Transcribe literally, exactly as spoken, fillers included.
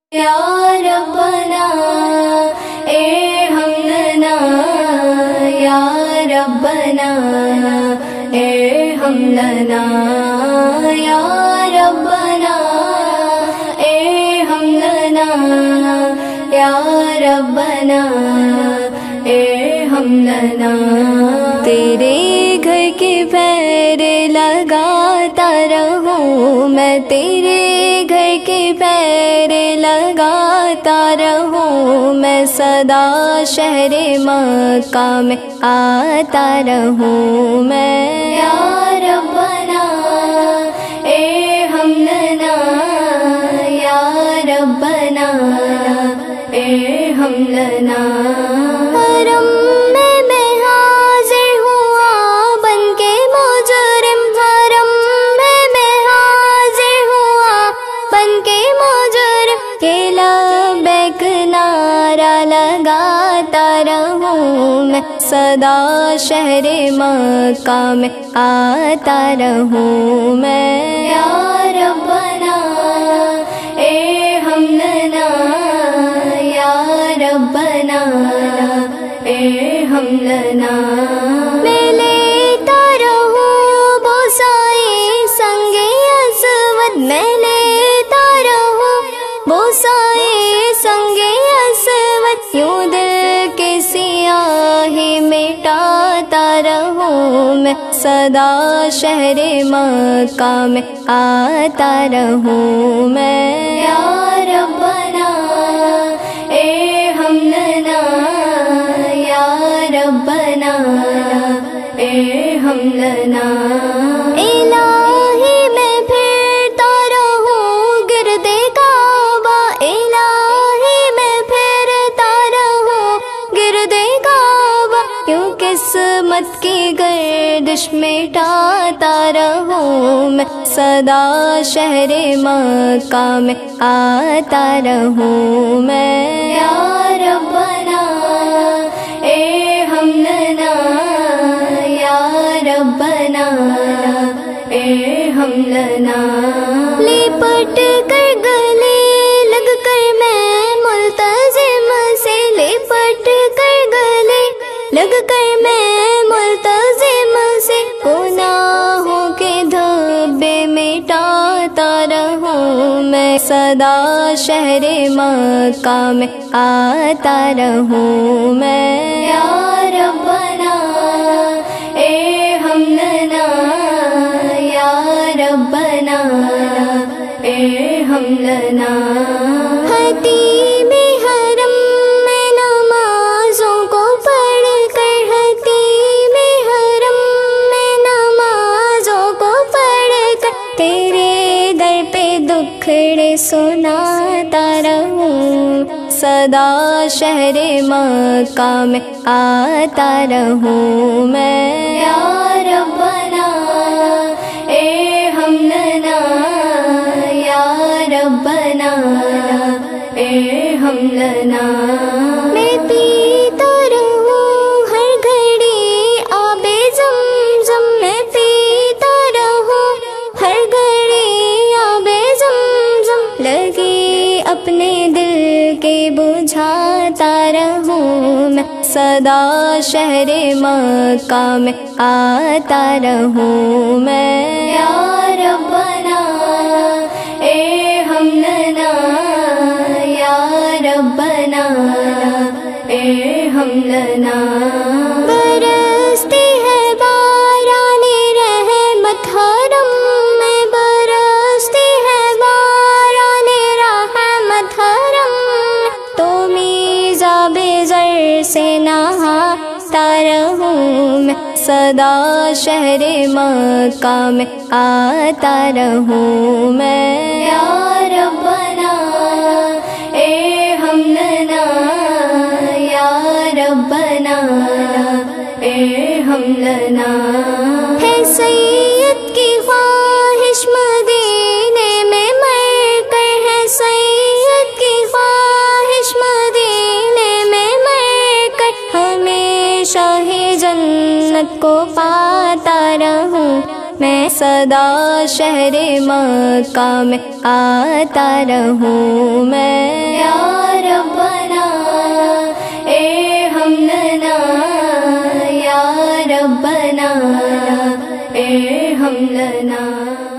یا ربنا ارحم لنا یا ربنا ارحم لنا یا ربنا ارحم لنا یا ربنا ارحم لنا. تیرے گھر کے پیر لگاتا رہوں میں، تیرے گھر کے پیر لگاتا رہوں میں، سدا شہر مکہ میں آتا رہوں میں. یا ربنا ارحم لنا یا ربنا ارحم لنا. حرم میں میں حاضر ہوا بن کے مجرم، حرم میں میں حاضر ہوا بن کے مجرم، یہ لبیک نعرہ لگاتا رہوں میں، سدا شہر مکہ میں آتا رہوں میں. یا ربنا ارحم لنا یا ربنا ارحم لنا. میں لیتا رہوں بوسائے سنگ اسود، میں لیتا رہوں بوسائے سنگ اسود، یوں دل کے سیاہی مٹاتا رہوں میں، سدا شہر مکہ میں آتا رہوں میں. یا ربنا ارحم لنا یا ربنا ارحم لنا. الہی میں پھرتا رہوں گردِ کعبہ، الہی میں پھرتا رہوں گردِ کعبہ، کیوں قسمت کی گردش مٹاتا رہوں میں، سدا شہر مکہ میں آتا رہوں میں. یا ربنا ارحم لنا یا ربنا ارحم لنا. لپٹ کر گلے لگ کر میں ملتزم سے، لپٹ کر گلے لگ کر میں ملتزم سے، گناہوں کے دھبے مٹاتا رہوں میں، سدا شہر مکہ میں آتا رہوں میں. یا ربنا ارحم لنا یا ربنا ارحم لنا. حتیم حرم میں نمازوں کو پڑھ کر، حتیم حرم میں نمازوں کو پڑھ کر، تیرے در پہ دکھڑے سناتا رہوں، سدا شہر مکہ میں آتا رہوں میں. یا ربنا ارحم لنا یا ربنا ارحم لنا. میں پیتا رہوں ہر گھڑی آب زمزم، میں پیتا رہوں ہر گھڑی آب زمزم، لگی اپنے دل کے بجھاتا رہوں میں، سدا شہر مکہ میں آتا رہوں میں. یا ربنا ارحم لنا یا ربنا ارحم لنا. برستی ہے باران رحمت حرم میں، برستی ہے باران رحمت حرم میں، تو میزاب زر سے نہاتا رہوں میں، سدا شہر مکہ میں آتا رہوں میں. یا ربنا ارحم لنا یا ربنا ارحم لنا. ہے سید کی خواہش مدینے میں مر کر، ہے سید کی خواہش مدینے میں مر کر، ہمیشہ ہی جنت کو پاتا رہوں میں، صدا شہر مکہ میں آتا رہوں میں۔ یا ربنا ارحم لنا، یا ربنا ارحم لنا۔